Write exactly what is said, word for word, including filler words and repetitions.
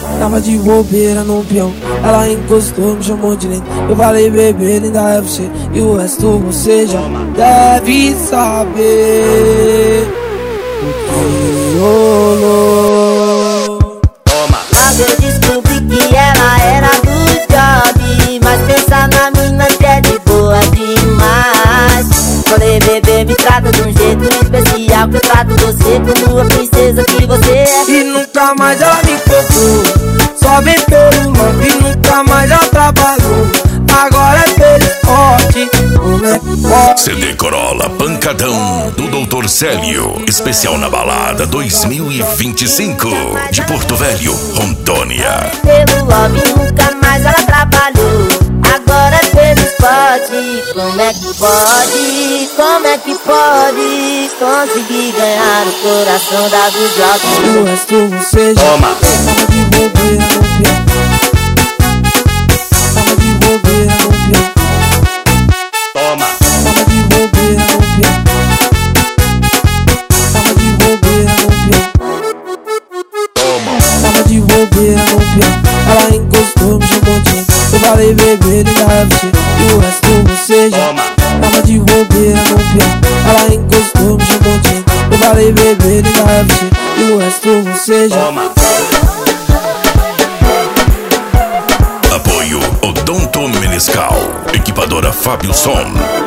Tava de bobeira no peão, ela encostou, me chamou de lento. Eu falei, bebê, linda é você, e o resto você já deve saber o que rolou. Mas eu descobri que ela era do job, mas pensa na mina que é de boa demais. Falei, bebê, me trata de um jeito especial, que eu trato você como a princesa que você é. E nunca mais ela me cobrou, só vem pelo nome. E nunca mais ela trabalhou, agora é pelo esporte. Como é que pode? C D Corolla Pancadão do doutor Célio, especial na balada dois mil e vinte e cinco, de Porto Velho, Rondônia. Pelo love, nunca mais ela trabalhou, agora é pelo esporte. Como é que pode, como é que pode conseguir ganhar o coração da do job? E o resto você já Toma. Tava de bobeira no peão, tava de bobeira no peão, Toma. tava de bobeira no peão, tava de bobeira no peão, Toma. tava de bobeira no peão. Ela encostou, me chamou de lento. Eu falei, bebê, linda é você, e o resto você já Toma. tava de bobeira no peão. Ela encostou, me chamou de lento. Eu falei, bebê, linda é você, e o resto você já Toma. Apoio Odonto Menescal, equipadora Fábio Som.